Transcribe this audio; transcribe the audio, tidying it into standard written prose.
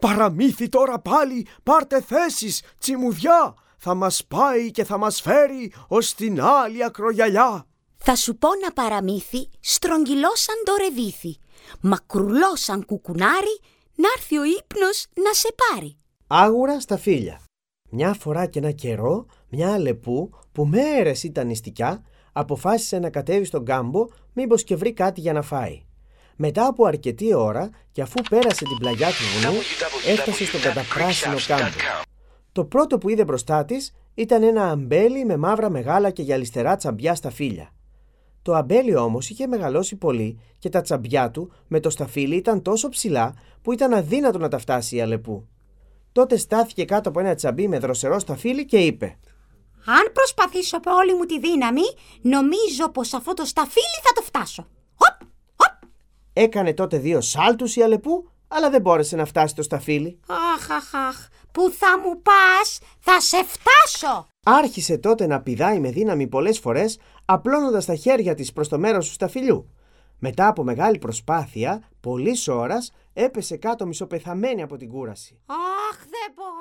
Παραμύθι τώρα πάλι, πάρτε θέσεις, τσιμουδιά. Θα μας πάει και θα μας φέρει ως την άλλη ακρογιαλιά. Θα σου πω ένα παραμύθι, στρογγυλό σαν το ρεβίθι, μακρουλό σαν κουκουνάρι, να έρθει ο ύπνος να σε πάρει. Άγουρα στα φύλλα. Μια φορά και ένα καιρό, μια αλεπού που μέρες ήταν νηστικιά, αποφάσισε να κατέβει στον κάμπο μήπως και βρει κάτι για να φάει. Μετά από αρκετή ώρα και αφού πέρασε την πλαγιά του βουνού, έφτασε στον καταπράσινο κάμπο. Το πρώτο που είδε μπροστά της ήταν ένα αμπέλι με μαύρα μεγάλα και γυαλιστερά τσαμπιά στα φύλλα. Το αμπέλι όμως είχε μεγαλώσει πολύ και τα τσαμπιά του με το σταφύλι ήταν τόσο ψηλά που ήταν αδύνατο να τα φτάσει η αλεπού. Τότε στάθηκε κάτω από ένα τσαμπί με δροσερό σταφύλι και είπε: «Αν προσπαθήσω με όλη μου τη δύναμη, νομίζω πως αυτό το σταφύλι θα το φτάσω. Χοπ, χοπ». Έκανε τότε 2 σάλτους η αλεπού, αλλά δεν μπόρεσε να φτάσει το σταφύλι. Αχ, πού θα μου πας, θα σε φτάσω. Άρχισε τότε να πηδάει με δύναμη πολλές φορές, απλώνοντας τα χέρια της προς το μέρος του σταφυλιού. Μετά από μεγάλη προσπάθεια, πολλής ώρας, έπεσε κάτω μισοπεθαμένη από την κούραση. Αχ, δεν μπορώ.